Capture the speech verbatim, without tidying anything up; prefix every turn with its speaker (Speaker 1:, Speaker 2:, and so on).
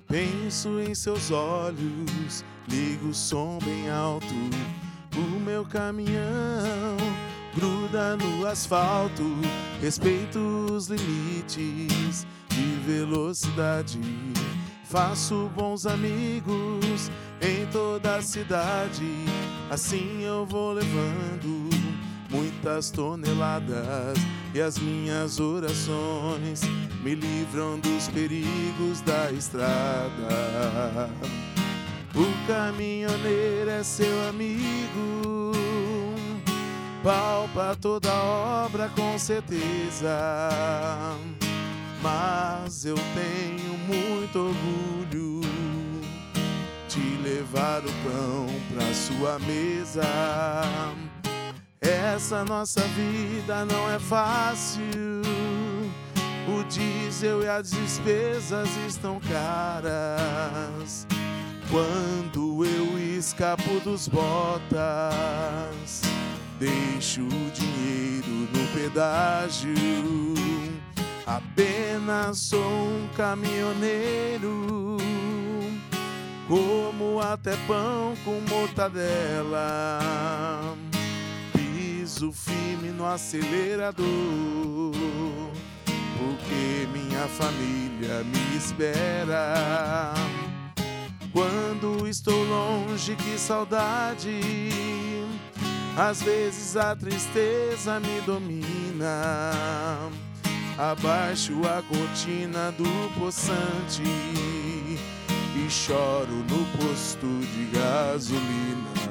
Speaker 1: Penso em seus olhos, ligo o som bem alto. O meu caminhão gruda no asfalto. Respeito os limites de velocidade. Faço bons amigos em toda a cidade. Assim eu vou levando muitas toneladas, e as minhas orações me livram dos perigos da estrada. O caminhoneiro é seu amigo, palpa toda obra com certeza. Mas eu tenho muito orgulho de levar o pão pra sua mesa. Essa nossa vida não é fácil, o diesel e as despesas estão caras. Quando eu escapo dos botas, deixo o dinheiro no pedágio. Apenas sou um caminhoneiro, como até pão com mortadela. Piso firme no acelerador, porque minha família me espera. Quando estou longe, que saudade, às vezes a tristeza me domina. Abaixo a cortina do poçante e choro no posto de gasolina.